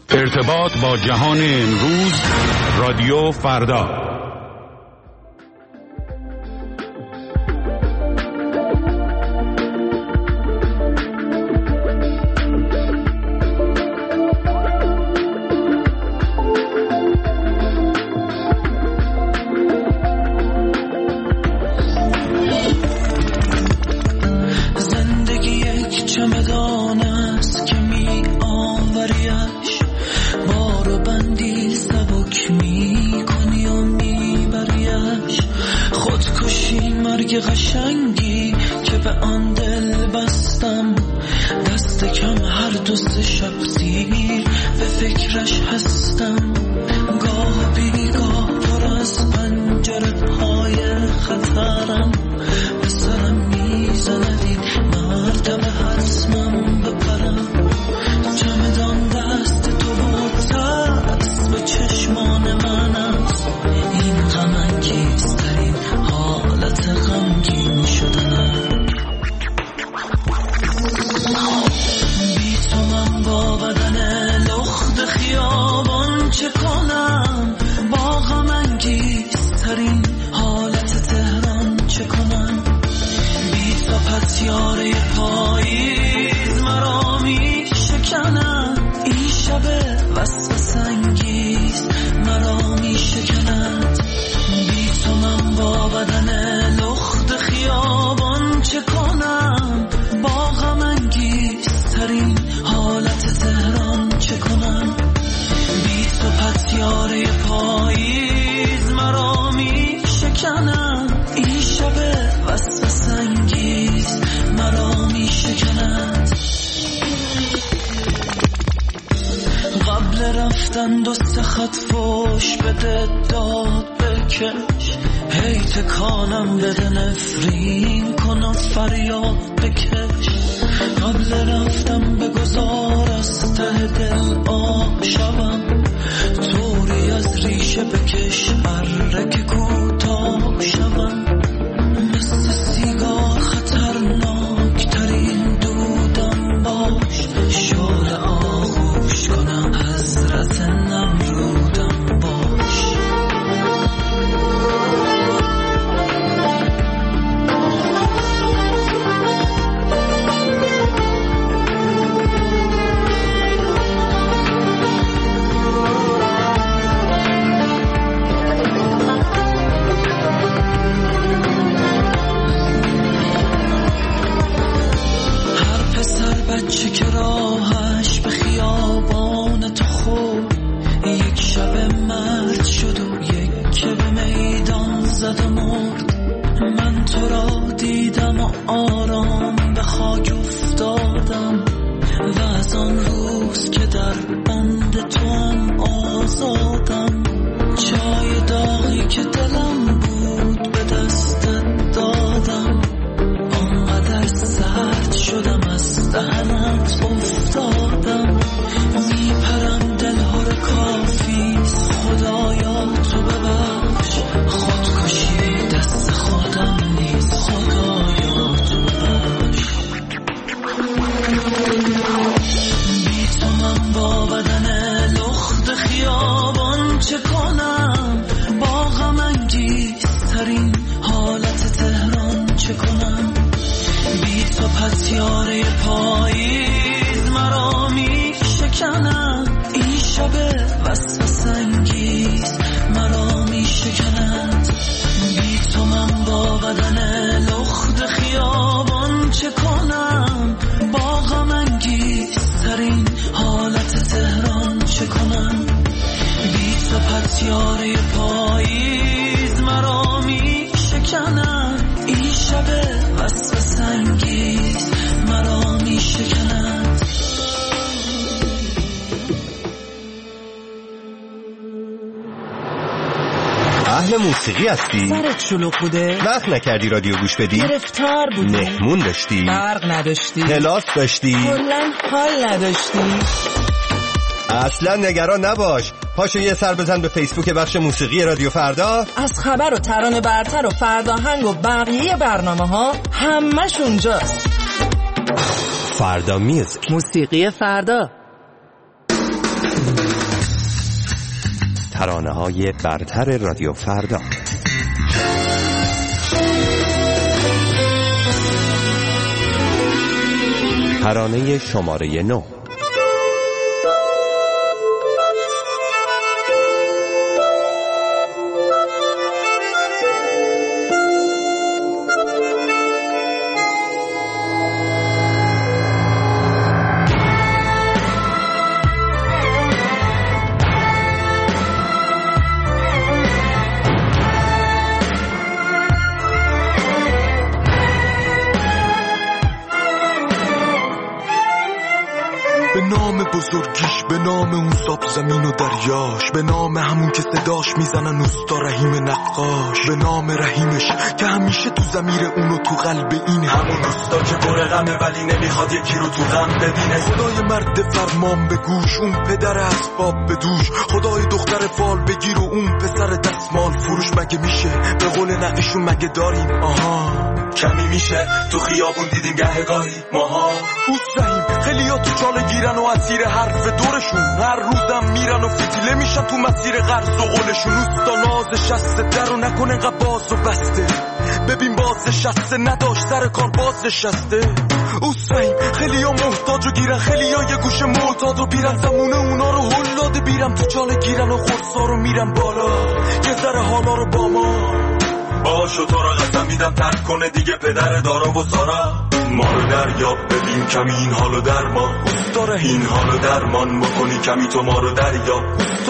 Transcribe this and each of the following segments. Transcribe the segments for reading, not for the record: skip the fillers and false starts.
ارتباط با جهان امروز، رادیو فردا. قشنگی که به آن دل بستم، دست کم هر دوست شب سیر به فکرش هستم. گاه بیگاه پر از پنجره های خطرم، به سرم میزند این مرتبه حتمم بپرم. چمدان دست تو بود ترس به چشمان من است، این غم انگیزترین حالت غمگین شدنم. بی تو من با بدن لخت خیابان چه کنم، با غم انگیزترین حالت تهران چه کنم. بی تو پتیاره پاییز مرا می شکنم، این شب وسوسه انگیز مرا می شکند. بی تو من با بدن لخت خیابان چه کنم، با غم انگیزترین حالت تهران چه کنم. بی تو پتیاره پاییز مرا می شکنم، این شب وسوسه انگیز مرا می شکند. قبل رفتن دو سه خط فوش بده داد بکش، هی تکانم بده نفرین کن و فریاد بکش. قبل رفتم بگذار از ته دل آب شوم، توری از ریشه بکش برک کوتاه شوم. مثل سیگار خطرناک ترین دودم باش، شعله آغوش کنم حضرت نمرودم باش. بچه که راهش به خیابان تو خود، یک شب مرد شد و یک که به میدان زد و مرد. من تو را دیدم و آرام به خاک افتادم، و از آن روز که در بند تو هم آزادم. چای داغی که دلم بود به دستت دادم، آنقدر سرد شدم از دهنت افتادم. میپرم دلها رو کافیست خدایا تو ببخش، خودکشی دست خودم نیست خدایا تو ببخش. بی تو من با بدن لخت خیابان چه کنم، با غم انگیزترین حالت تهران چه کنم. بی تو پتیاره پاییز مرا می شکنم، این شب وسوسه انگیز مرا می شکند. بی تو من با بدن لخت خیابان چه کنم، با غم انگیزترین حالت تهران چه کنم. بی تو پتیاره پاییز مرا می شکنم، این شب وسوسه انگیز مرا می شکند. اهل موسیقی هستی؟ سرت شلوغ بوده؟ وقت نکردی رادیو گوش بدی؟ گرفتار بودی؟ مهمون داشتی؟ برق نداشتی؟ کلاس داشتی؟ کلاً حال نداشتی؟ اصلا نگران نباش، پاشو یه سر بزن به فیسبوک بخش موسیقی رادیو فردا. از خبر و ترانه برتر و فرداهنگ و بقیه برنامه ها همش اونجاست. فردا میوزیک، موسیقی فردا. ترانه‌های برتر رادیو فردا. ترانه شماره 9. به نام بزرگیش، به نام اون ساب زمین و دریاش، به نام همون که صداش میزنن اوستا رحیم نقاش، به نام رحیمش که همیشه تو ضمیر اونو تو قلب این همون اوستا که پر غمه ولی نمیخواد یکی رو تو غم ببینه. خدای مرد فرمان به گوش، اون پدر اسباب به دوش، خدای دختر فال بگیر و اون پسر دستمال فروش. مگه میشه به قول نقشون مگه داریم آها کمی میشه تو خیابون دیدیم گهگاهی ماها اوسریم. خیلی ها تو چاله گیرن و اسیر حرف دورشون، هر روزم میرن و فتیله میشن تو مسیر قرض و قولشون. اوستا ناز شسته در و نکنه انقدر باز و بسته، ببین باز شسته نداشت سر کار باز نشسته. اوسریم خیلی ها محتاج و گیرن، خیلی ها یه گوشه معتاد و بیرن، زمونه اونا رو هلاده بیرم تو چاله گیرن و خورسا رو میرن بالا یه ذره حالا رو با ما باشو. تو را قسم میدم ترک کنه دیگه پدر دارا و سارا. ما رو دریاب ببین کمی این حالو درمان، این حالو درمان بکنی کمی تو ما رو دریاب.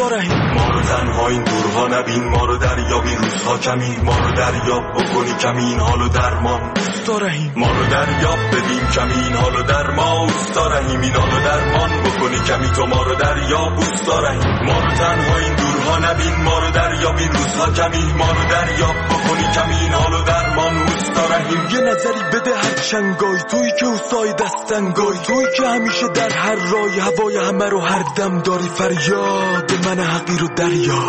ما رو تنها این دورها نبین، ما رو دریاب این روزها کمی، ما رو دریاب بکنی کمی این حالو درمان. ما رو دریاب ببین کمی این حالو درمان، اوستارهیم این حالو درمان بکنی کمی تو ما رو دریاب. اوستارهیم ما رو تنها این دورها نبین، ما رو دریاب این روزها کمی، ما رو دریاب بکنی کمی این حالو درمان. اوستارهیم یه نظری بده هر چنگای، تویی که اوستای دستنگای، تویی که همیشه در هر رای هوای همه رو هر دم داری. فریاد من حقیر و دریا،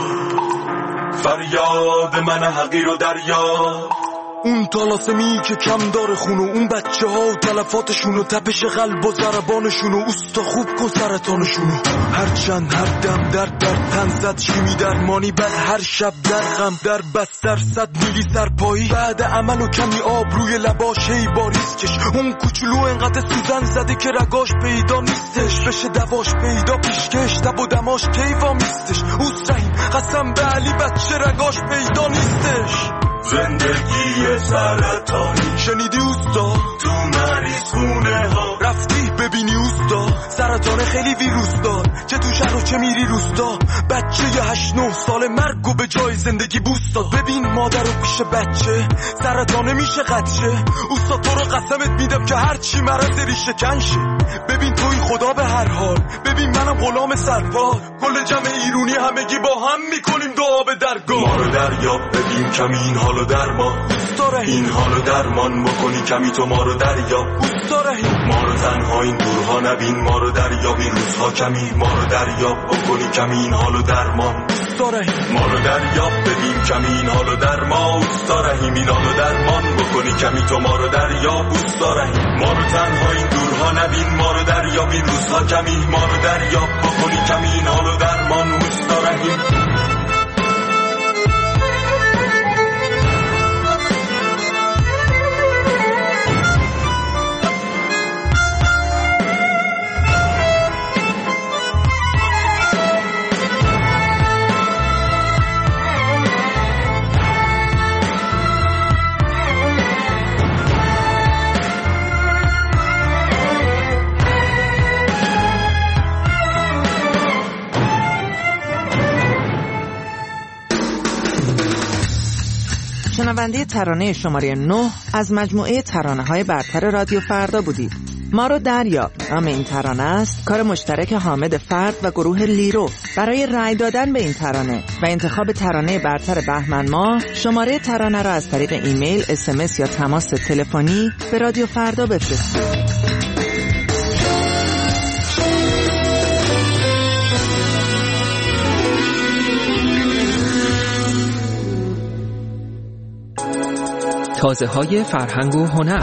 فریاد من حقیر و دریا. اون طلاسمی که کم داره خونو، اون بچه ها و تلفاتشون و تپش قلب و ضربانشون و اوستا خوب کن سرطانشونو. هر چند هر دم در تن زد شیمی درمانی، بعد هر شب در غم در بستر 100 میلی سرپایی، بعد عمل و کمی آب روی لباش هی باریز کش. اون کوچولو انقدر سوزن زده که رگاش پیدا نیستش، بشه دواش پیدا پیشکش دب و دماش کیفا میستش. اوسرهیم قسم به علی بچه رگاش پیدا نیستش. زندگی سرطانی شنیدی اوستا؟ تو مریض خونه ها رفتی ببینی اوستا؟ سرطان خیلی ویروس دار، چه تو شهر و چه میری روستا. بچه 8-9 ساله مرگ و به جای زندگی بوست داد. ببین مادر رو پیش بچه سرطانه میشه قدشه. اوستا تو رو قسمت میدم که هر چی مرض ریشه کنشه. ببین توی خدا به هر حال، ببین منم غلام سرپا، کل جمع ایرونی همگی با هم میکنیم دعا به درگاه. ما رو دریاب ببین کمی این حالو درمان، این حالو درمان بکنی کمی تو ما رو دریاب. ما رو تنها این دورها نبین، ما رو دریاب این روزها کمی، ما رو دریاب بکنی کمی این حالو درمان. ما رو دریاب ببین کمی این حالو درمان، اوستارهیم این حالو درمان بکنی کمی تو ما رو دریاب. اوستارهیم ما رو تنها این دورها نبین، ما رو دریاب این روزها کمی، ما رو دریاب بکنی کمی این حالو درمان. اوستارهیم شنونده ترانه شماره 9 از مجموعه ترانه‌های برتر رادیو فردا بودید. ما رو دریاب نام این ترانه است، کار مشترک حامد فرد و گروه لیرو. برای رأی دادن به این ترانه و انتخاب ترانه برتر بهمن ماه، شماره ترانه را از طریق ایمیل، SMS یا تماس تلفنی به رادیو فردا بفرستید. تازه‌های فرهنگ و هنر.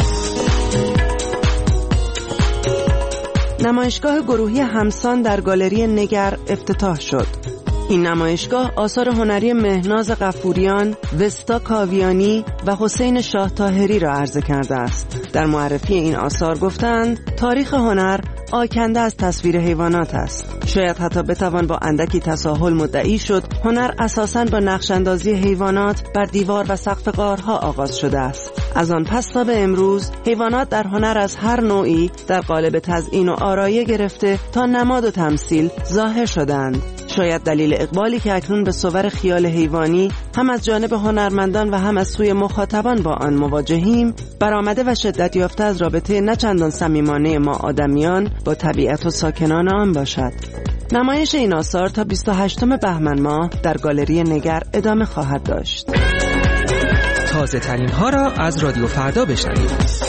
نمایشگاه گروهی همسان در گالری نگر افتتاح شد. این نمایشگاه آثار هنری مهناز غفوریان، وستا کاویانی و حسین شاه طاهری را عرضه کرده است. در معرفی این آثار گفتند تاریخ هنر آکنده از تصویر حیوانات است. شاید حتی بتوان با اندکی تساهل مدعی شد هنر اساساً با نقش‌اندازی حیوانات بر دیوار و سقف غارها آغاز شده است. از آن پس تا به امروز حیوانات در هنر از هر نوعی در قالب تزیین و آرایه گرفته تا نماد و تمثیل ظاهر شدند. شاید دلیل اقبالی که اکنون به صور خیال حیوانی هم از جانب هنرمندان و هم از سوی مخاطبان با آن مواجهیم برآمده و شدت یافته از رابطه نه چندان صمیمانه ما آدمیان با طبیعت و ساکنان آن باشد. نمایش این آثار تا 28 بهمن ماه در گالری نگر ادامه خواهد داشت. تازه ترین ها را از رادیو فردا بشنوید.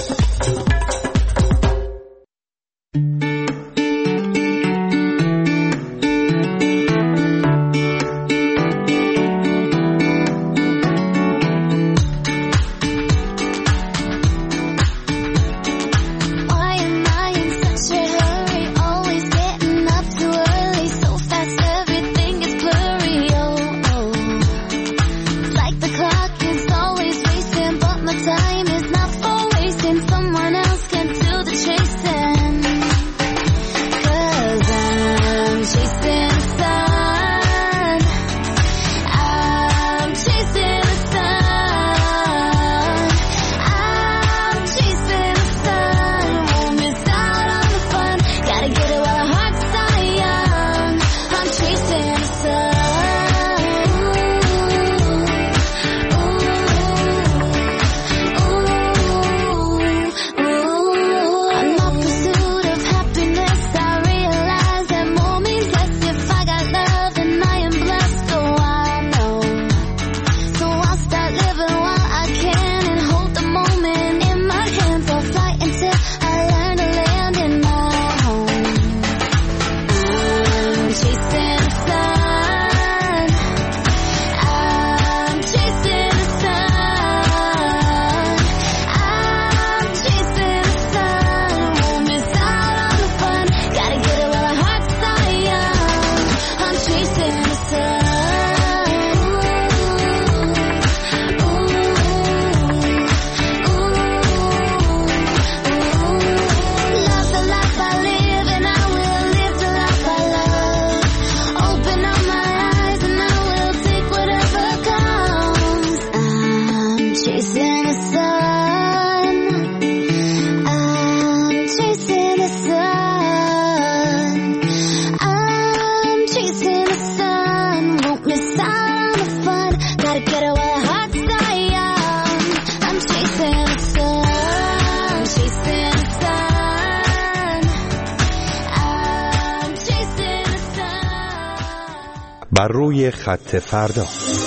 بر روی خط فردا.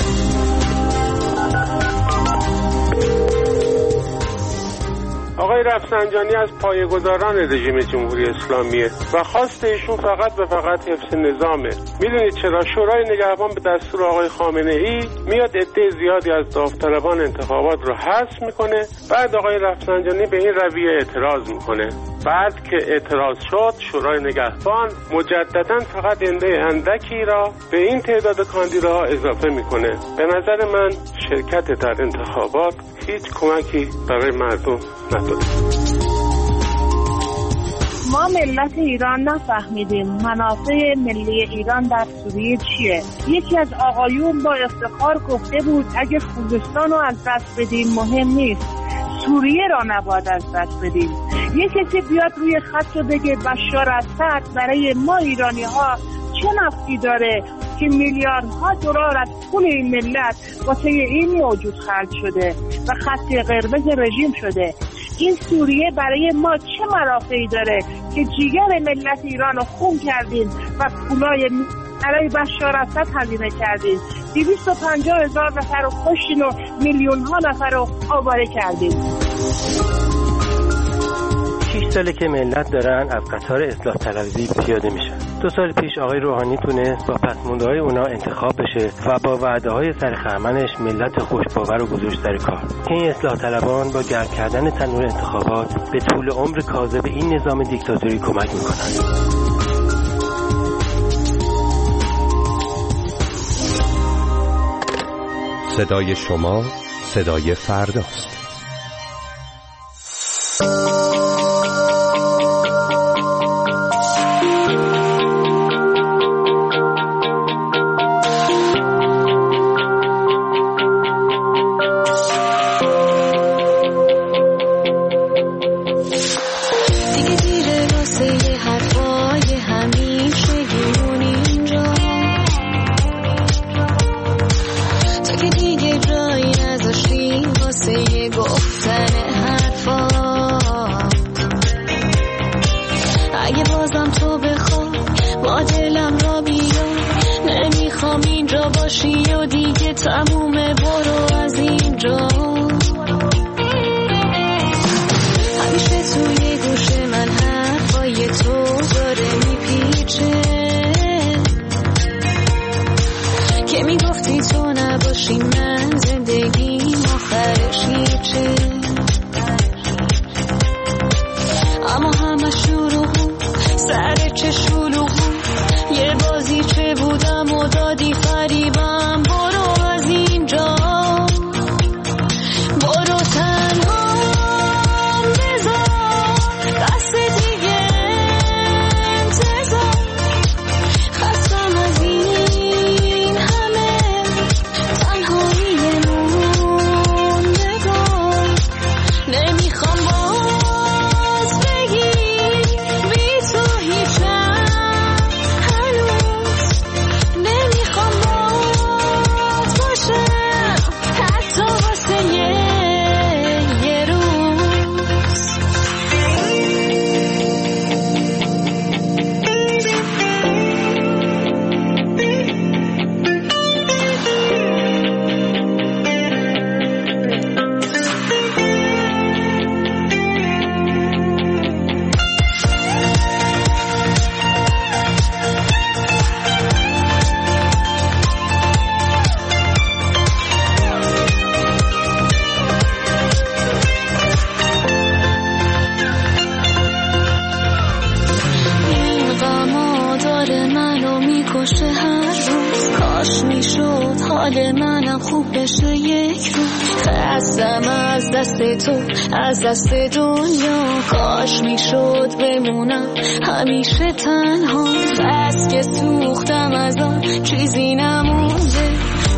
آقای رفسنجانی از پایه‌گذاران رژیم جمهوری اسلامیه و خواست ایشون فقط و فقط حفظ نظامه. میدونید چرا؟ شورای نگهبان به دستور آقای خامنه ای میاد عده زیادی از داوطلبان انتخابات رو حذف میکنه، بعد آقای رفسنجانی به این رویه اعتراض میکنه. بعد که اعتراض شد شورای نگهبان مجددا فقط عده اندکی را به این تعداد کاندیداها اضافه میکنه. به نظر من شرکت در انتخابات هیچ کمکی برای مردم نداره. ما ملت ایران نفهمیدیم منافع ملی ایران در سوریه چیه. یکی از آقایون با افتخار گفته بود اگه خوزستان رو از دست بدیم مهم نیست، سوریه را نباید از دست بدیم. یه کسی بیاد روی خط رو بگه بشار اسد برای ما ایرانی ها چه نفعی داره که میلیاردها دلار از پول این ملت واسه این موجود خرج شده و خط قرمز رژیم شده. این سوریه برای ما چه منافعی داره که جیگر ملت ایران رو خون کردین و پولای برای بشار اسد هزینه کردین، 250,000 نفر رو کشتین و میلیون ها نفر رو آواره کردین. 6 ساله که ملت دارن از قطار اصلاح طلبی پیاده میشن. 2 سال پیش آقای روحانی تونست با پسماندهای اونا انتخاب بشه و با وعده‌های سرخرمنش ملت خوشباور رو گذاشت سر کار. این اصلاح طلبان با گرم کردن تنور انتخابات به طول عمر کاذب این نظام دیکتاتوری کمک میکنن. صدای شما، صدای فرداست. از دست دنیا کاش میشد بمونم همیشه تنها، بس که سوختم از آن چیزی نمونده،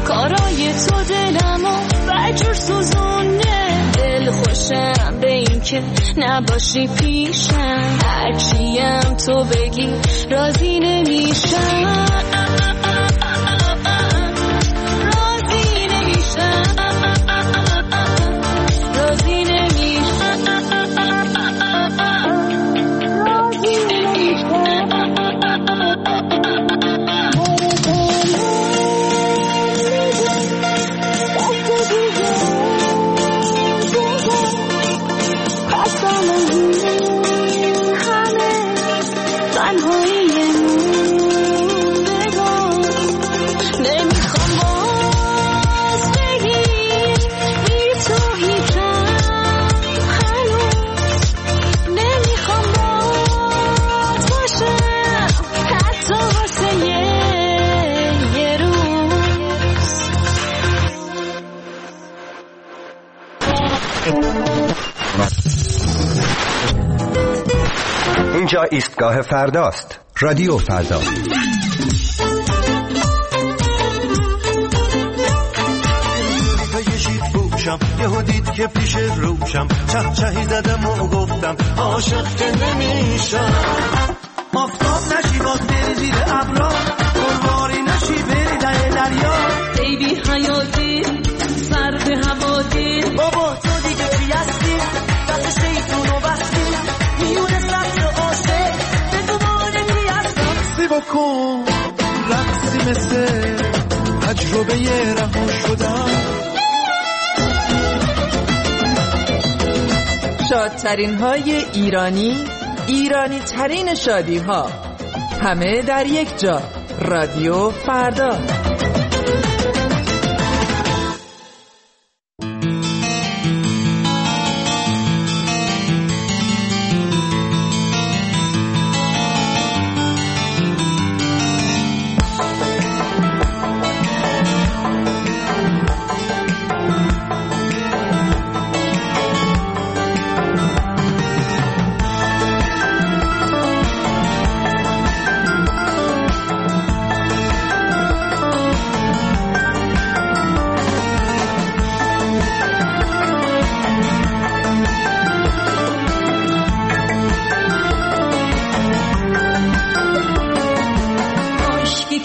کارای تو دلمو بجور سوزونه، دل خوشم به این که نباشی پیشم، هرچیم تو بگی راضی نمیشم. اینجا ایستگاه فرداست. رادیو فردا. یهو دید که پیش روشم چهچهی زدم و گفتم عاشق که نمیشم، آفتاب نشی باز بری زیر ابرا، قربانی نشی بری در دریا، ای بی حیاتی سر به هوادی، بابا تو دیگه چی هستی دست شیطون و بستی، میونه سبز و عاشق به دوباره کی هستم، سی بکن رقصی مثل تجربه رها شدم. شادترین های ایرانی ترین شادی ها، همه در یک جا. رادیو فردا.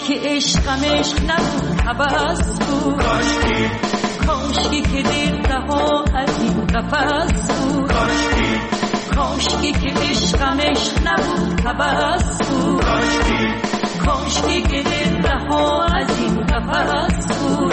که عشقم عشق نبود هوس بود کاشکی که دیر رها از این قفس بود کاشکی که عشقم عشق نبود هوس بود کاشکی که دیر رها از این قفس بود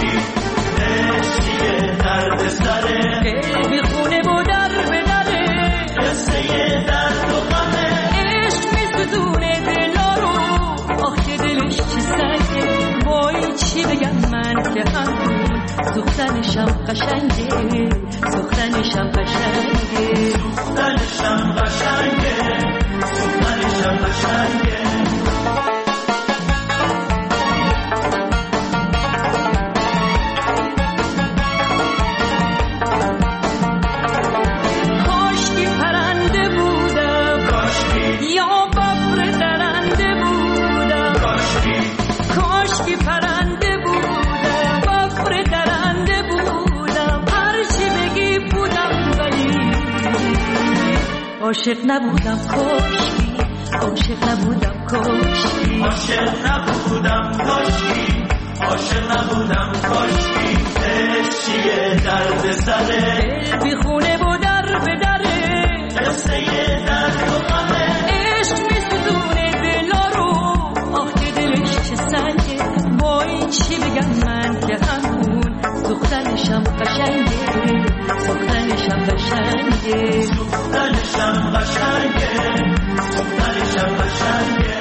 عشقیه درد سره دل بی خونه و در به دره قصه درد و غمه عشق می‌سوزونه دلا رو آخه دلش چه سنگه وای چی بگم من که همون سوختنشم قشنگه سوختنشم قشنگه سوختنشم قشنگه سوختنشم قشنگه عاشق نبودم کاشکی عاشق نبودم کاشکی عاشق نبودم کاشکی عاشق نبودم کاشکی عشقیه درد سره دل بی خونه و در به دره قصه درد و غمه عشق می‌سوزونه دلا رو آخه دلش چه سنگه وای چی بگم من که همون سوختنشم قشنگه سوختنشم قشنگه سوختنشم قشنگه سوختنشم قشنگه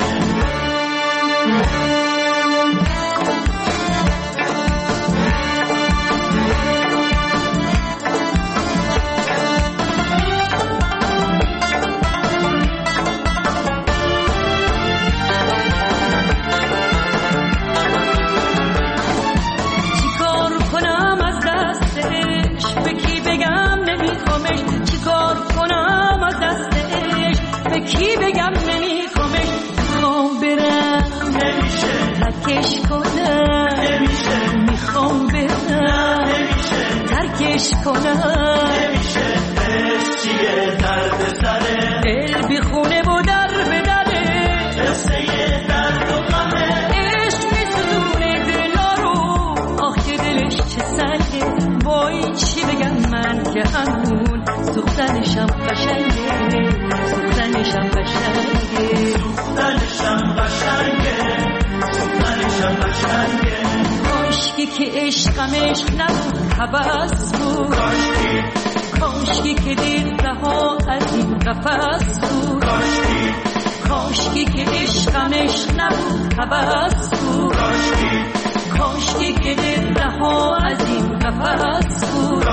کی بگم نمیخوامش میخوام برم نمیشه ترکش کنم نمیشه میخوام برم نمیشه ترکش کنم نمیشه عشقیه درد سره دل بی خونه و در به دره قصه درد و غمه عشق می‌سوزونه دلا رو آخه دلش چه سنگه وای چی بگم من که همون سوختنشم قشنگه سوختنشم قشنگه سوختنشم قشنگه سوختنشم قشنگه کاشکی که عشقم عشق نبود هوس بود کاشکی که دیر رها از این قفس بود کاشکی که عشقم عشق نبود هوس بود کاشکی که دیر رها از این قفس بود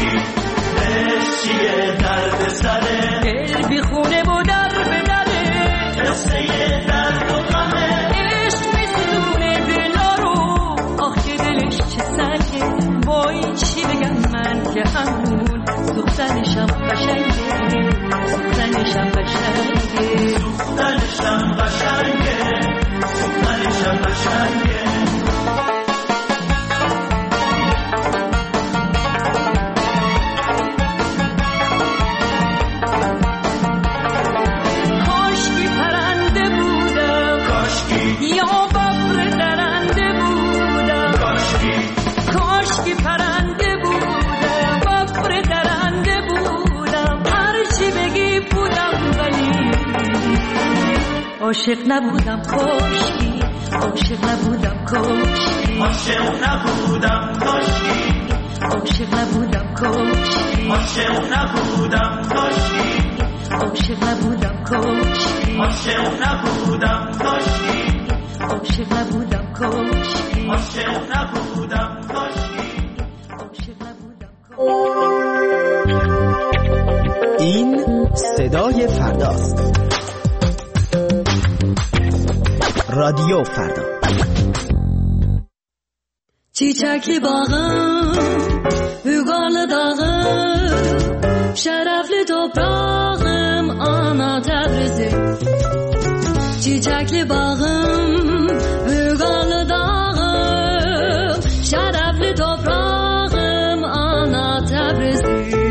عشقیه درد سره دل بی خونه و در به دره قصه درد و غمه عشق می‌سوزونه دلا رو آخه دلش چه سنگه وای چی بگم من که همون سوختنشم قشنگه سوختنشم قشنگه سوختنشم قشنگه سوختنشم قشنگه عاشق نبودم کاشکی عاشق نبودم کاشکی عاشق نبودم کاشکی عاشق نبودم کاشکی عاشق نبودم کاشکی عاشق نبودم کاشکی عاشق نبودم کاشکی عاشق نبودم کاشکی عاشق نبودم کاشکی عاشق نبودم این صدای فرداست. رادیو فردا. چیچکی باغım Hügarlı dağım Şerefli toprağım Ana Tebrizim Çiçekli bağım Hügarlı dağım Şerefli toprağım Ana Tebrizim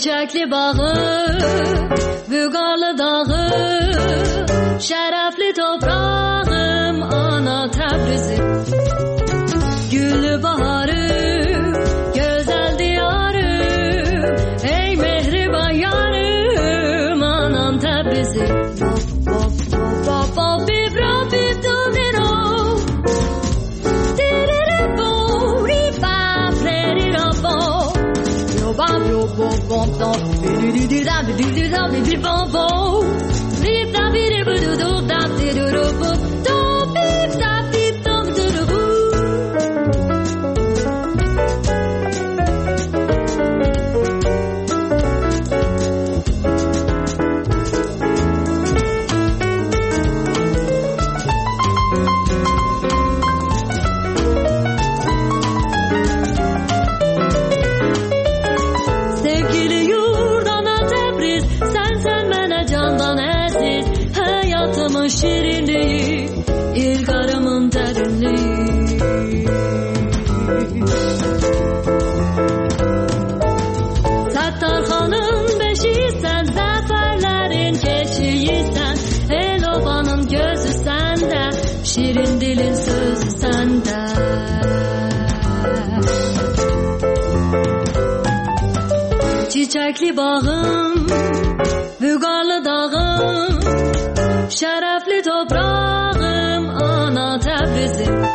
çiçekli bağı, vügarlı dağı, şerefli toprağım ana Tebrizim. Güllü baharım, güzel diyarım, ey mehriban yarım anam Tebrizim. Şirinliği, ilgarımın derinliği. Sattarxanın beşiysen, zaferlerin keçiysen, el obanın gözü sende, şirin dilin sözü sende. Çiçekli bağım, vügarlı dağım, şerefli toprağım ana Tebrizim.